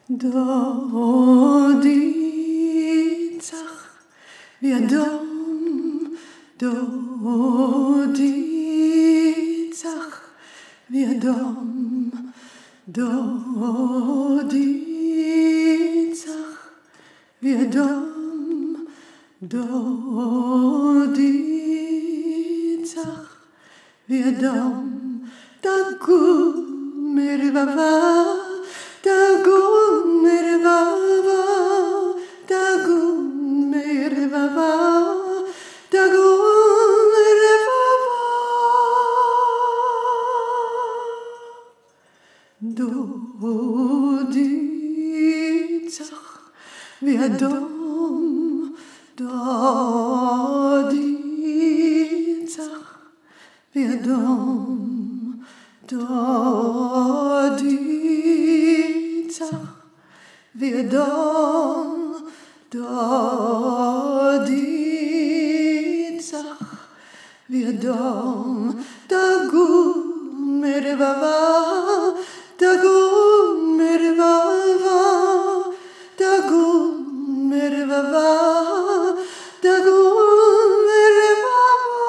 Doditzach viadom, Doditzach viadom, Doditzach viadom, Doditzach viadom, Tagul mervava, Tagul mervava, Tagul mervava, Tagul mervava. Doditzach viadom, Doditzach viadom, Doditzach viadom, Doditzach viadom, Tagul mervava, Tagul mervava, Tagul mervava, Tagul mervava.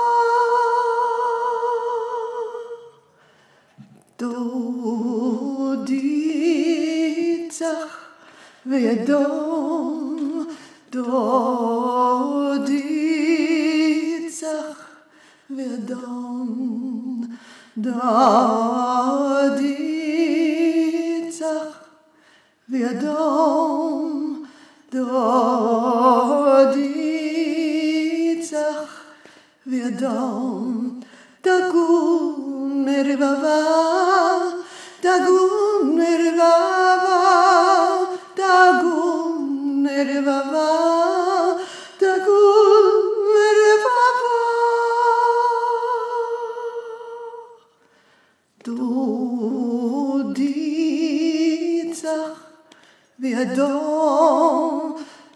Doditzach viadom, Doditzach viadom, Doditzach viadom, Doditzach viadom, Tagul mervava, Tagul mervava, Tagul mervava, Tagul mervava. Doditzach viadom,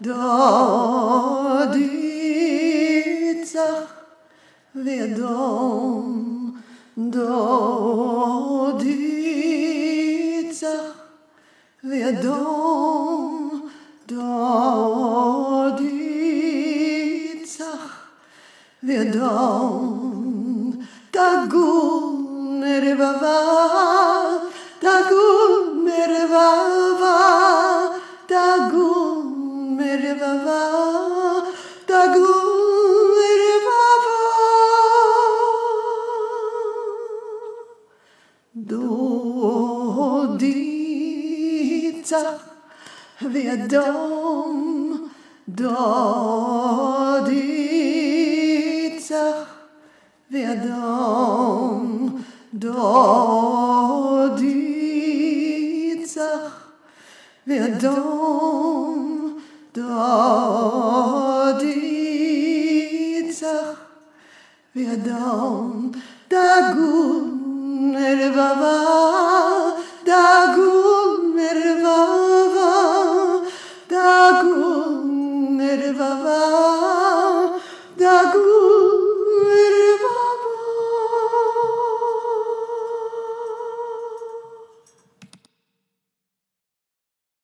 Doditzach viadom, Doditzach viadom, Doditzach viadom, Tagul mervava, Tagul mervava, Tagul mervava, Tagul mervava. Doditzach viadom, Doditzach viadom, Doditzach viadom, Doditzach viadom, Tagul mervava, Tagul mervava, Tagul mervava.